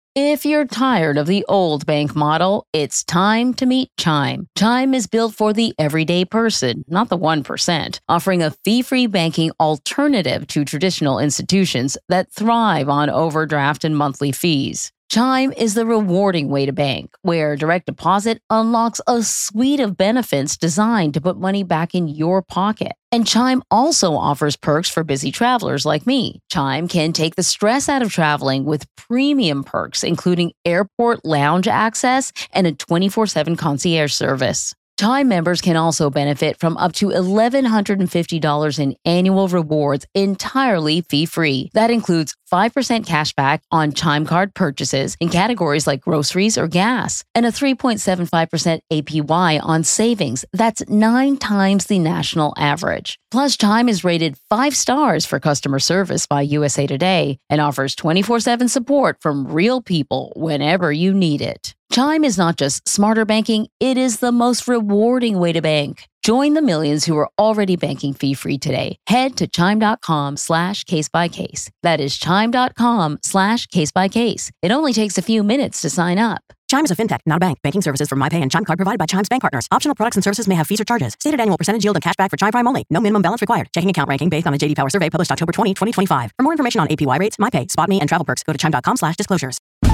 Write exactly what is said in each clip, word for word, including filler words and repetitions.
If you're tired of the old bank model, it's time to meet Chime. Chime is built for the everyday person, not the one percent, offering a fee-free banking alternative to traditional institutions that thrive on overdraft and monthly fees. Chime is the rewarding way to bank, where direct deposit unlocks a suite of benefits designed to put money back in your pocket. And Chime also offers perks for busy travelers like me. Chime can take the stress out of traveling with premium perks, including airport lounge access and a twenty-four seven concierge service. Chime members can also benefit from up to one thousand one hundred fifty dollars in annual rewards entirely fee-free. That includes five percent cash back on Chime card purchases in categories like groceries or gas, and a three point seven five percent A P Y on savings. That's nine times the national average. Plus, Chime is rated five stars for customer service by U S A Today and offers twenty-four seven support from real people whenever you need it. Chime is not just smarter banking, it is the most rewarding way to bank. Join the millions who are already banking fee-free today. Head to chime.com slash case by case. That is chime.com slash case by case. It only takes a few minutes to sign up. Chime is a fintech, not a bank. Banking services from MyPay and Chime Card provided by Chime's bank partners. Optional products and services may have fees or charges. Stated annual percentage yield and cashback for Chime Prime only. No minimum balance required. Checking account ranking based on a J D Power survey published October twentieth, twenty twenty-five. For more information on A P Y rates, MyPay, SpotMe, and travel perks, go to chime.com slash disclosures.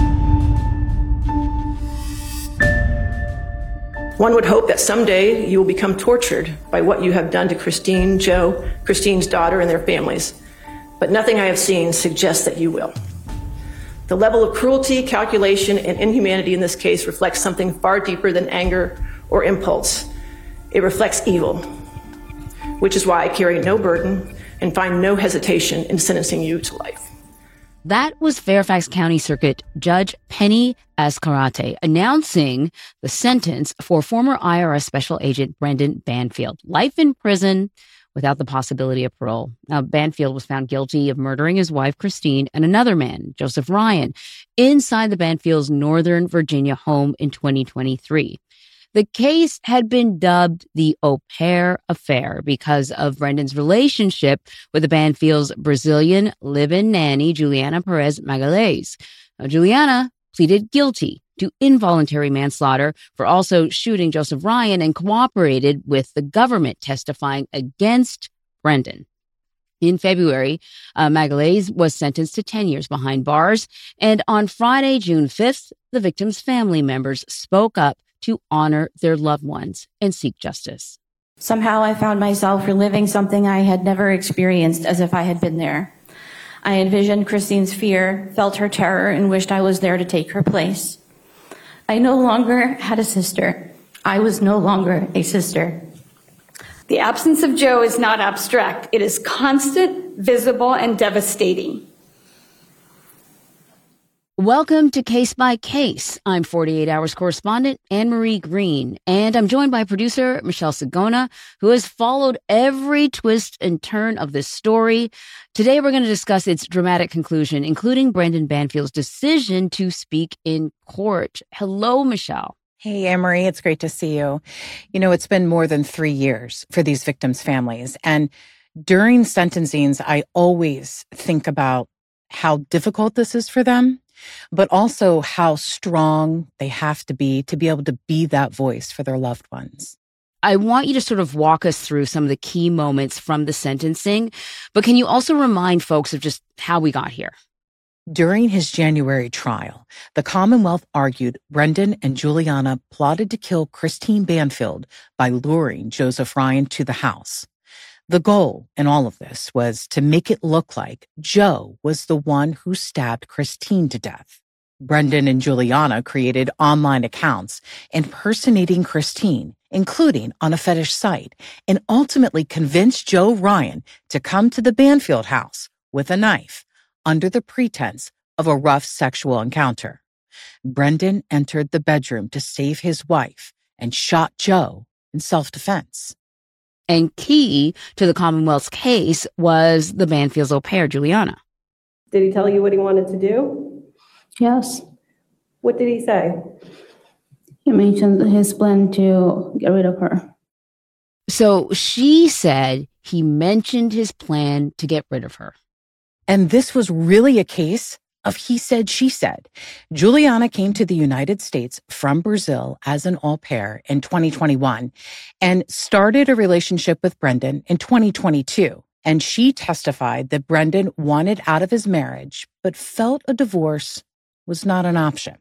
One would hope that someday you will become tortured by what you have done to Christine, Joe, Christine's daughter, and their families. But nothing I have seen suggests that you will. The level of cruelty, calculation, and inhumanity in this case reflects something far deeper than anger or impulse. It reflects evil, which is why I carry no burden and find no hesitation in sentencing you to life. That was Fairfax County Circuit Judge Penny Azcarate announcing the sentence for former I R S Special Agent Brendan Banfield. Life in prison without the possibility of parole. Now, Banfield was found guilty of murdering his wife, Christine, and another man, Joseph Ryan, inside the Banfield's Northern Virginia home in twenty twenty-three. The case had been dubbed the Au Pair Affair because of Brendan's relationship with the Banfield's Brazilian live-in nanny, Juliana Perez Magalhães. Now, Juliana pleaded guilty to involuntary manslaughter for also shooting Joseph Ryan and cooperated with the government testifying against Brendan. In February, uh, Magalhães was sentenced to ten years behind bars. And on Friday, June fifth, the victim's family members spoke up to honor their loved ones and seek justice. Somehow I found myself reliving something I had never experienced as if I had been there. I envisioned Christine's fear, felt her terror, and wished I was there to take her place. I no longer had a sister. I was no longer a sister. The absence of Joe is not abstract. It is constant, visible, and devastating. Welcome to Case by Case. I'm forty-eight hours correspondent Anne-Marie Green, and I'm joined by producer Michelle Sagona, who has followed every twist and turn of this story. Today, we're going to discuss its dramatic conclusion, including Brendan Banfield's decision to speak in court. Hello, Michelle. Hey, Anne-Marie, it's great to see you. You know, it's been more than three years for these victims' families. And during sentencings, I always think about how difficult this is for them, but also how strong they have to be to be able to be that voice for their loved ones. I want you to sort of walk us through some of the key moments from the sentencing, but can you also remind folks of just how we got here? During his January trial, the Commonwealth argued Brendan and Juliana plotted to kill Christine Banfield by luring Joseph Ryan to the house. The goal in all of this was to make it look like Joe was the one who stabbed Christine to death. Brendan and Juliana created online accounts impersonating Christine, including on a fetish site, and ultimately convinced Joe Ryan to come to the Banfield house with a knife under the pretense of a rough sexual encounter. Brendan entered the bedroom to save his wife and shot Joe in self-defense. And key to the Commonwealth's case was the Banfield's au pair, Juliana. Did he tell you what he wanted to do? Yes. What did he say? He mentioned his plan to get rid of her. So she said he mentioned his plan to get rid of her. And this was really a case of he said, she said. Juliana came to the United States from Brazil as an au pair in twenty twenty-one and started a relationship with Brendan in twenty twenty-two. And she testified that Brendan wanted out of his marriage, but felt a divorce was not an option.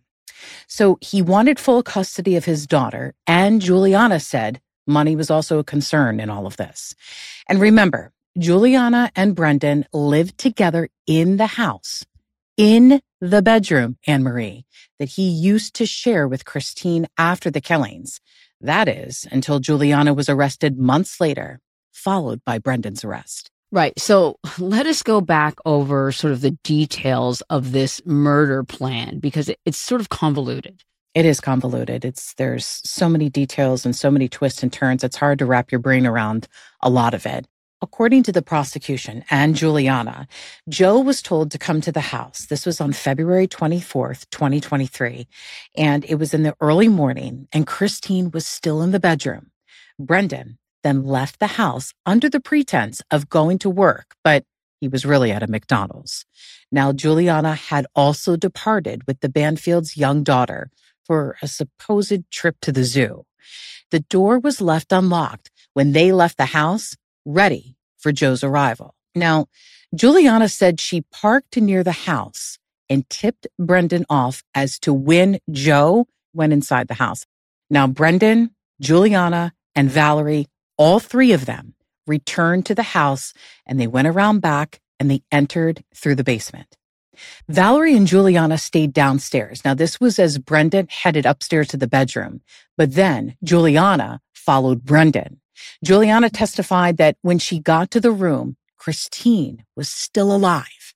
So he wanted full custody of his daughter, and Juliana said money was also a concern in all of this. And remember, Juliana and Brendan lived together in the house, in the bedroom, Anne-Marie, that he used to share with Christine after the killings. That is, until Juliana was arrested months later, followed by Brendan's arrest. Right. So let us go back over sort of the details of this murder plan, because it, it's sort of convoluted. It is convoluted. It's there's so many details and so many twists and turns. It's hard to wrap your brain around a lot of it. According to the prosecution and Juliana, Joe was told to come to the house. This was on February twenty-fourth, twenty twenty-three, and it was in the early morning, and Christine was still in the bedroom. Brendan then left the house under the pretense of going to work, but he was really at a McDonald's. Now, Juliana had also departed with the Banfields' young daughter for a supposed trip to the zoo. The door was left unlocked when they left the house, ready for Joe's arrival. Now, Juliana said she parked near the house and tipped Brendan off as to when Joe went inside the house. Now, Brendan, Juliana, and Valerie, all three of them, returned to the house, and they went around back and they entered through the basement. Valerie and Juliana stayed downstairs. Now, this was as Brendan headed upstairs to the bedroom, but then Juliana followed Brendan. Juliana testified that when she got to the room, Christine was still alive,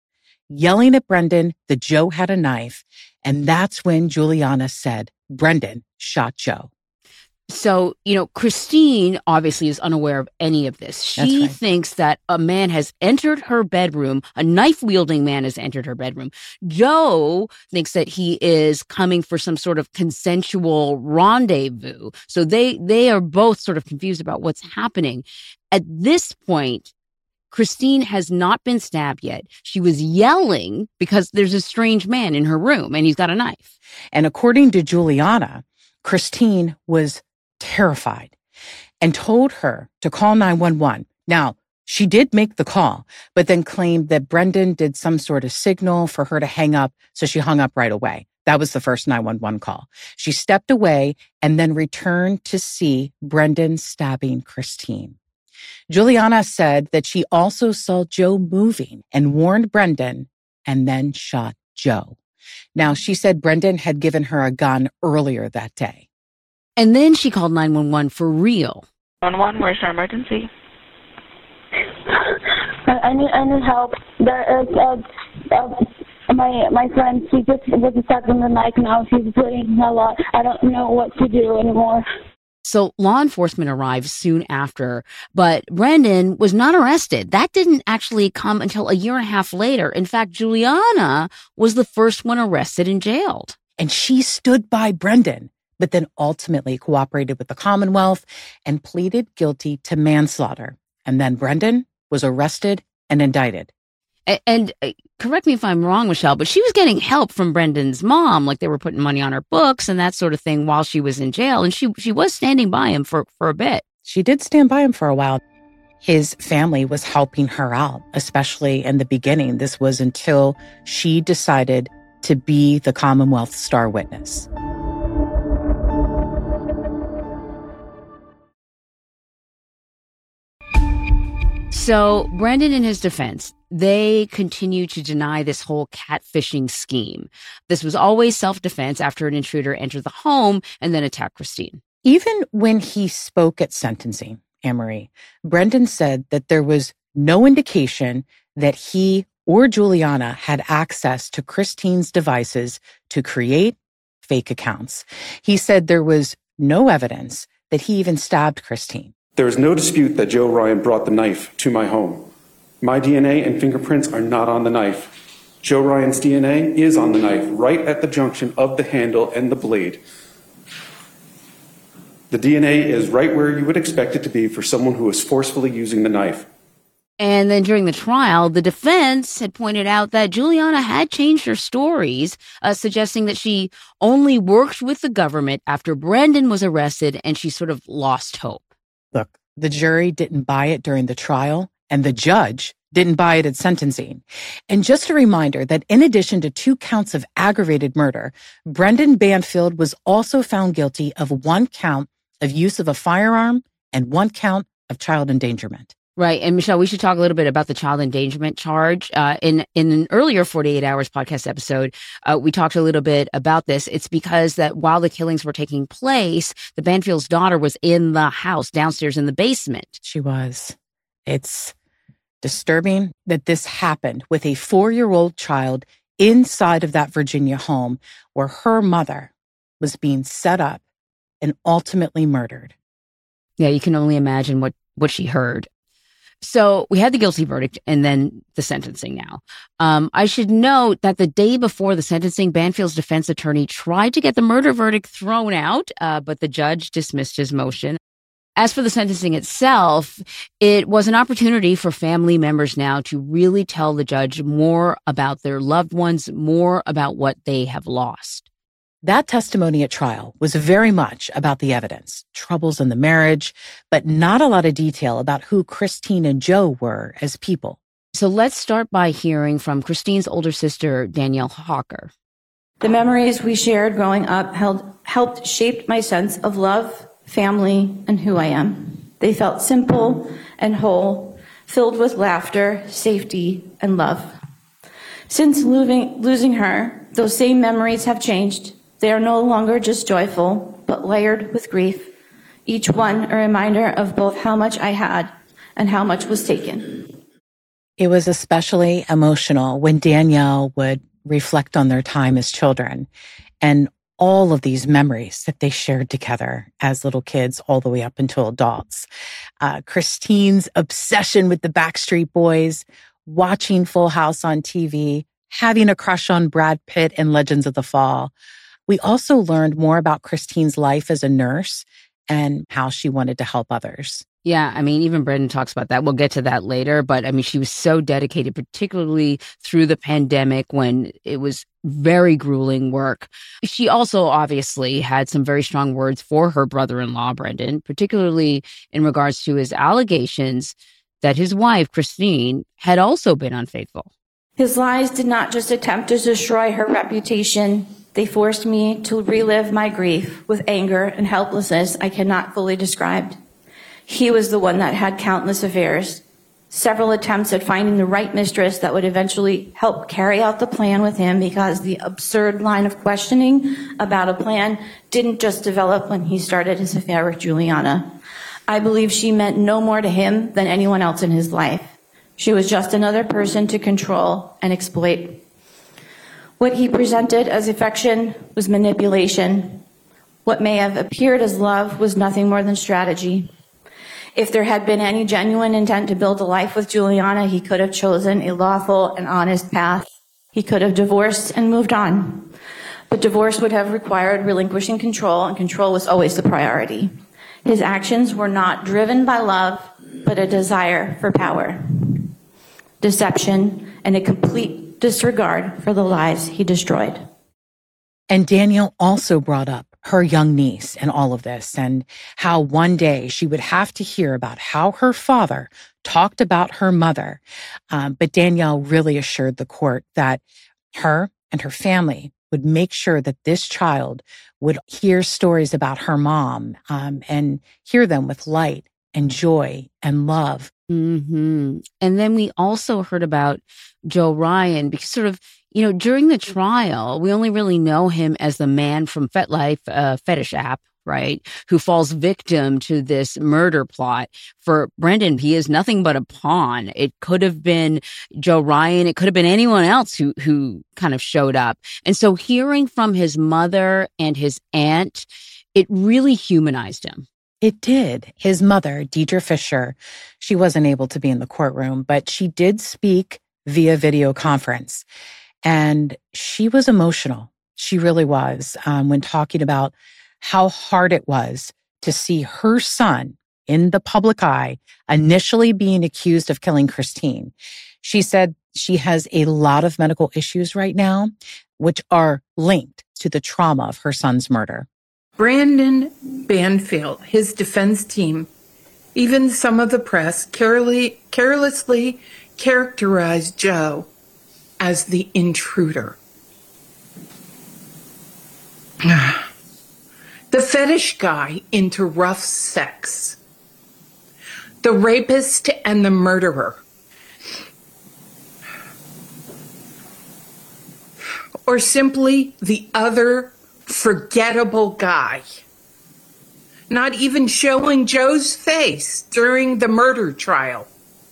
yelling at Brendan that Joe had a knife, and that's when Juliana said Brendan shot Joe. So, you know, Christine obviously is unaware of any of this. She right. thinks that a man has entered her bedroom, a knife-wielding man has entered her bedroom. Joe thinks that he is coming for some sort of consensual rendezvous. So they they are both sort of confused about what's happening. At this point, Christine has not been stabbed yet. She was yelling because there's a strange man in her room and he's got a knife. And according to Juliana, Christine was terrified and told her to call nine one one. Now, she did make the call, but then claimed that Brendan did some sort of signal for her to hang up, so she hung up right away. That was the first nine one one call. She stepped away and then returned to see Brendan stabbing Christine. Juliana said that she also saw Joe moving and warned Brendan and then shot Joe. Now, she said Brendan had given her a gun earlier that day. And then she called nine one one for real. nine one one, where's your emergency? I need, I need help. There is, uh, uh, my my friend, she just was stuck in the knife now. She's bleeding a lot. I don't know what to do anymore. So law enforcement arrived soon after, but Brendan was not arrested. That didn't actually come until a year and a half later. In fact, Juliana was the first one arrested and jailed. And she stood by Brendan, but then ultimately cooperated with the Commonwealth and pleaded guilty to manslaughter. And then Brendan was arrested and indicted. And, and uh, correct me if I'm wrong, Michelle, but she was getting help from Brendan's mom, like they were putting money on her books and that sort of thing while she was in jail. And she she was standing by him for, for a bit. She did stand by him for a while. His family was helping her out, especially in the beginning. This was until she decided to be the Commonwealth star witness. So Brendan, in his defense, they continue to deny this whole catfishing scheme. This was always self-defense after an intruder entered the home and then attacked Christine. Even when he spoke at sentencing, Anne-Marie, Brendan said that there was no indication that he or Juliana had access to Christine's devices to create fake accounts. He said there was no evidence that he even stabbed Christine. There is no dispute that Joe Ryan brought the knife to my home. My D N A and fingerprints are not on the knife. Joe Ryan's D N A is on the knife, right at the junction of the handle and the blade. The D N A is right where you would expect it to be for someone who is forcefully using the knife. And then during the trial, the defense had pointed out that Juliana had changed her stories, uh, suggesting that she only worked with the government after Brendan was arrested and she sort of lost hope. Look, the jury didn't buy it during the trial, and the judge didn't buy it at sentencing. And just a reminder that in addition to two counts of aggravated murder, Brendan Banfield was also found guilty of one count of use of a firearm and one count of child endangerment. Right. And Michelle, we should talk a little bit about the child endangerment charge. Uh, in, in an earlier forty-eight hours podcast episode, uh, we talked a little bit about this. It's because that while the killings were taking place, the Banfield's daughter was in the house downstairs in the basement. She was. It's disturbing that this happened with a four-year-old child inside of that Virginia home where her mother was being set up and ultimately murdered. Yeah, you can only imagine what, what she heard. So we had the guilty verdict and then the sentencing now. Um, I should note that the day before the sentencing, Banfield's defense attorney tried to get the murder verdict thrown out, uh, but the judge dismissed his motion. As for the sentencing itself, it was an opportunity for family members now to really tell the judge more about their loved ones, more about what they have lost. That testimony at trial was very much about the evidence, troubles in the marriage, but not a lot of detail about who Christine and Joe were as people. So let's start by hearing from Christine's older sister, Danielle Hawker. The memories we shared growing up held, helped shape my sense of love, family, and who I am. They felt simple and whole, filled with laughter, safety, and love. Since losing, losing her, those same memories have changed. They are no longer just joyful, but layered with grief, each one a reminder of both how much I had and how much was taken. It was especially emotional when Danielle would reflect on their time as children and all of these memories that they shared together as little kids all the way up until adults. Uh, Christine's obsession with the Backstreet Boys, watching Full House on T V, having a crush on Brad Pitt and Legends of the Fall. We also learned more about Christine's life as a nurse and how she wanted to help others. Yeah, I mean, even Brendan talks about that. We'll get to that later. But I mean, she was so dedicated, particularly through the pandemic when it was very grueling work. She also obviously had some very strong words for her brother-in-law, Brendan, particularly in regards to his allegations that his wife, Christine, had also been unfaithful. His lies did not just attempt to destroy her reputation. They forced me to relive my grief with anger and helplessness I cannot fully describe. He was the one that had countless affairs, several attempts at finding the right mistress that would eventually help carry out the plan with him, because the absurd line of questioning about a plan didn't just develop when he started his affair with Juliana. I believe she meant no more to him than anyone else in his life. She was just another person to control and exploit. What he presented as affection was manipulation. What may have appeared as love was nothing more than strategy. If there had been any genuine intent to build a life with Juliana, he could have chosen a lawful and honest path. He could have divorced and moved on. But divorce would have required relinquishing control, and control was always the priority. His actions were not driven by love, but a desire for power, deception, and a complete disregard for the lies he destroyed. And Danielle also brought up her young niece in all of this, and how one day she would have to hear about how her father talked about her mother. Um, but Danielle really assured the court that her and her family would make sure that this child would hear stories about her mom um, and hear them with light and joy and love. Mm-hmm. And then we also heard about Joe Ryan, because sort of, you know, during the trial, we only really know him as the man from FetLife uh, fetish app, right, who falls victim to this murder plot. For Brendan, he is nothing but a pawn. It could have been Joe Ryan. It could have been anyone else who who kind of showed up. And so hearing from his mother and his aunt, it really humanized him. It did. His mother, Deidre Fisher, she wasn't able to be in the courtroom, but she did speak via video conference. And she was emotional. She really was, um, when talking about how hard it was to see her son in the public eye, initially being accused of killing Christine. She said she has a lot of medical issues right now, which are linked to the trauma of her son's murder. Brandon Banfield, his defense team, even some of the press carelessly, carelessly characterized Joe as the intruder. The fetish guy into rough sex. The rapist and the murderer. Or simply the other forgettable guy. Not even showing Joe's face during the murder trial.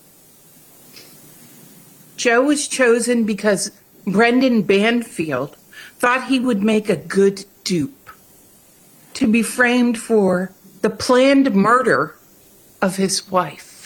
Joe was chosen because Brendan Banfield thought he would make a good dupe to be framed for the planned murder of his wife.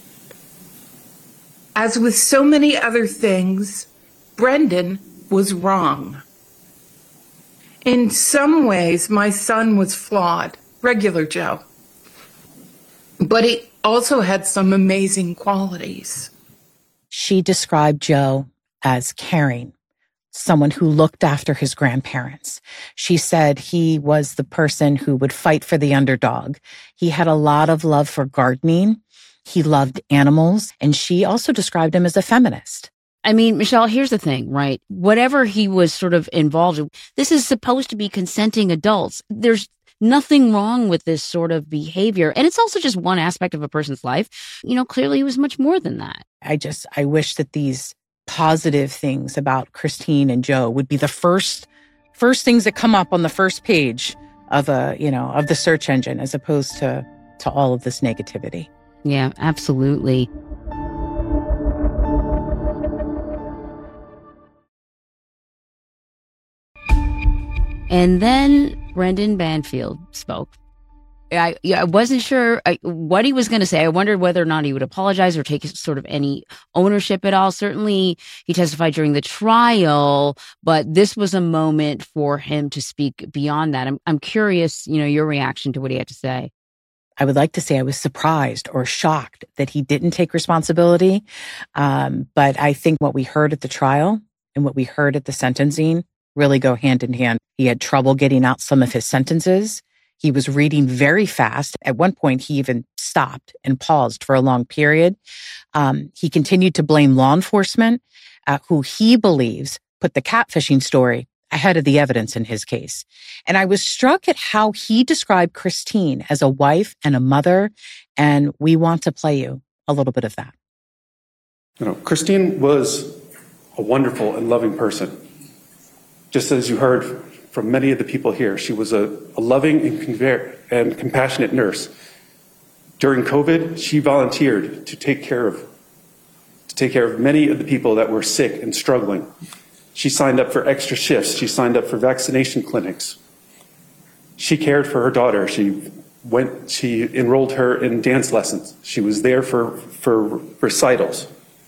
As with so many other things, Brendan was wrong. In some ways, my son was flawed, regular Joe. But he also had some amazing qualities. She described Joe as caring, someone who looked after his grandparents. She said he was the person who would fight for the underdog. He had a lot of love for gardening. He loved animals. And she also described him as a feminist. I mean, Michelle, here's the thing, right? Whatever he was sort of involved in, this is supposed to be consenting adults. There's nothing wrong with this sort of behavior. And it's also just one aspect of a person's life. You know, clearly he was much more than that. I just, I wish that these positive things about Christine and Joe would be the first, first things that come up on the first page of a, you know, of the search engine, as opposed to, to all of this negativity. Yeah, absolutely. And then Brendan Banfield spoke. I, yeah, I wasn't sure I, what he was going to say. I wondered whether or not he would apologize or take sort of any ownership at all. Certainly, he testified during the trial, but this was a moment for him to speak beyond that. I'm, I'm curious, you know, your reaction to what he had to say. I would like to say I was surprised or shocked that he didn't take responsibility. Um, but I think what we heard at the trial and what we heard at the sentencing really go hand in hand. He had trouble getting out some of his sentences. He was reading very fast. At one point, he even stopped and paused for a long period. Um, he continued to blame law enforcement, uh, who he believes put the catfishing story ahead of the evidence in his case. And I was struck at how he described Christine as a wife and a mother. And we want to play you a little bit of that. You know, Christine was a wonderful and loving person. Just as you heard from many of the people here, she was a, a loving and, conver- and compassionate nurse. During COVID, she volunteered to take care of to take care of many of the people that were sick and struggling. She signed up for extra shifts. She signed up for vaccination clinics. She cared for her daughter. She went. She enrolled her in dance lessons. She was there for for recitals.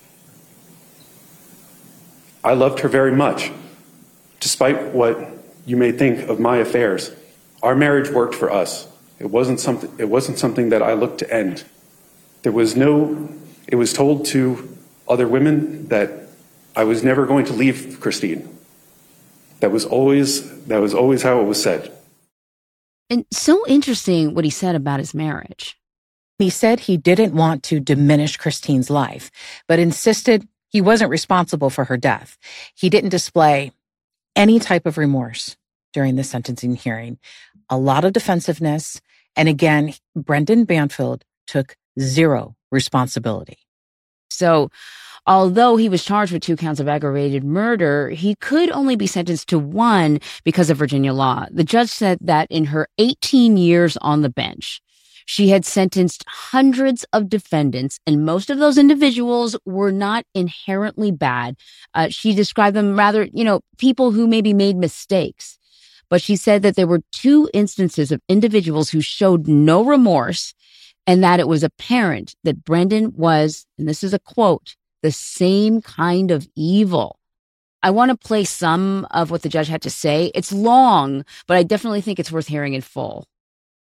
I loved her very much. Despite what you may think of my affairs, our marriage worked for us. It wasn't something, it wasn't something that I looked to end. There was no, it was told to other women that I was never going to leave Christine. That was always, that was always how it was said. And so interesting what he said about his marriage. He said he didn't want to diminish Christine's life, but insisted he wasn't responsible for her death. He didn't display any type of remorse during the sentencing hearing, a lot of defensiveness. And again, Brendan Banfield took zero responsibility. So although he was charged with two counts of aggravated murder, he could only be sentenced to one because of Virginia law. The judge said that in her eighteen years on the bench, she had sentenced hundreds of defendants, and most of those individuals were not inherently bad. Uh, she described them rather, you know, people who maybe made mistakes. But she said that there were two instances of individuals who showed no remorse, and that it was apparent that Brendan was, and this is a quote, the same kind of evil. I want to play some of what the judge had to say. It's long, but I definitely think it's worth hearing in full.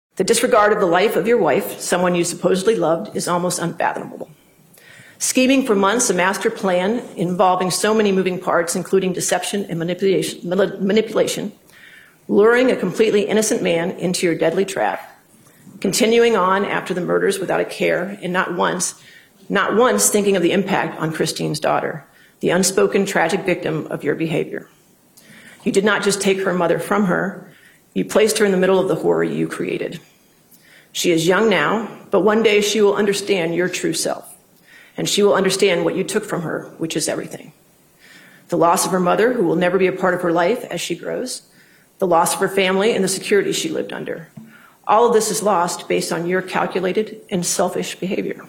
The disregard of the life of your wife, someone you supposedly loved, is almost unfathomable. Scheming for months a master plan involving so many moving parts, including deception and manipulation, manipulation, luring a completely innocent man into your deadly trap, continuing on after the murders without a care, and not once, not once thinking of the impact on Christine's daughter, the unspoken tragic victim of your behavior. You did not just take her mother from her, you placed her in the middle of the horror you created. She is young now, but one day she will understand your true self, and she will understand what you took from her, which is everything. The loss of her mother, who will never be a part of her life as she grows, the loss of her family and the security she lived under. All of this is lost based on your calculated and selfish behavior.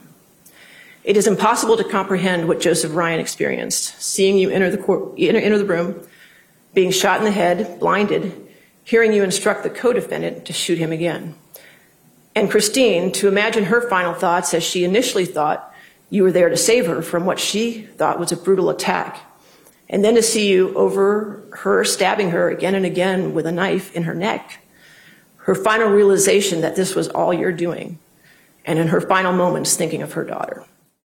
It is impossible to comprehend what Joseph Ryan experienced, seeing you enter the, court, enter, enter the room, being shot in the head, blinded, hearing you instruct the co-defendant to shoot him again. And Christine, to imagine her final thoughts as she initially thought you were there to save her from what she thought was a brutal attack. And then to see you over her stabbing her again and again with a knife in her neck. Her final realization that this was all you're doing. And in her final moments thinking of her daughter.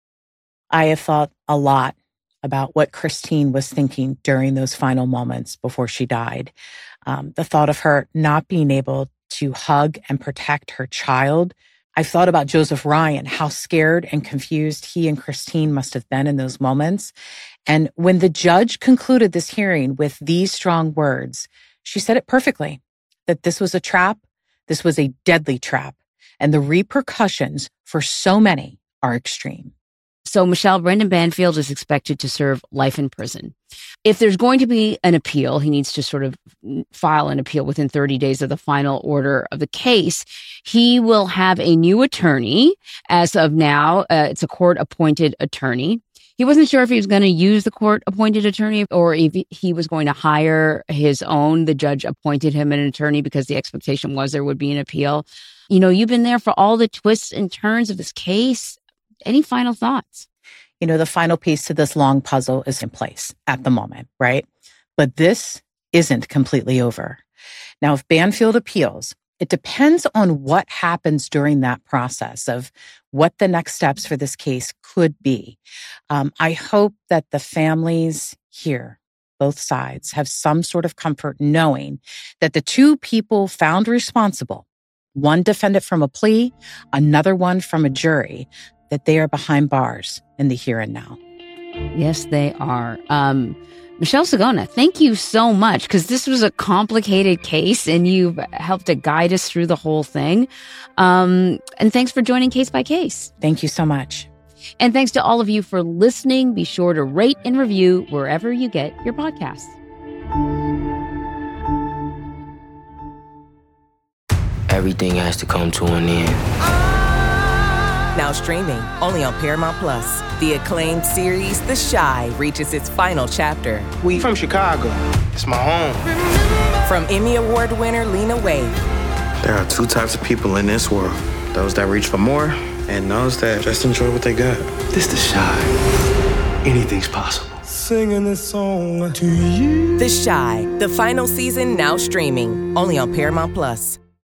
I have thought a lot about what Christine was thinking during those final moments before she died. Um, the thought of her not being able to hug and protect her child. I've thought about Joseph Ryan, how scared and confused he and Christine must have been in those moments. And when the judge concluded this hearing with these strong words, she said it perfectly, that this was a trap, this was a deadly trap, and the repercussions for so many are extreme. So, Michelle, Brendan Banfield is expected to serve life in prison. If there's going to be an appeal, he needs to sort of file an appeal within thirty days of the final order of the case. He will have a new attorney as of now. Uh, it's a court-appointed attorney. He wasn't sure if he was going to use the court-appointed attorney or if he was going to hire his own. The judge appointed him an attorney because the expectation was there would be an appeal. You know, you've been there for all the twists and turns of this case. Any final thoughts? You know, the final piece to this long puzzle is in place at the moment, right? But this isn't completely over. Now, if Banfield appeals, it depends on what happens during that process of what the next steps for this case could be. Um, I hope that the families here, both sides, have some sort of comfort knowing that the two people found responsible, one defendant from a plea, another one from a jury, that they are behind bars in the here and now. Yes, they are. Um, Michelle Sagona, thank you so much, because this was a complicated case and you've helped to guide us through the whole thing. Um, and thanks for joining Case by Case. Thank you so much. And thanks to all of you for listening. Be sure to rate and review wherever you get your podcasts. Everything has to come to an end. Now streaming, only on Paramount Plus. The acclaimed series, The Chi, reaches its final chapter. We from Chicago. It's my home. From Emmy Award winner Lena Waithe. There are two types of people in this world. Those that reach for more, and those that just enjoy what they got. This The Chi. Anything's possible. Singing this song to you. The Chi, the final season now streaming, only on Paramount Plus.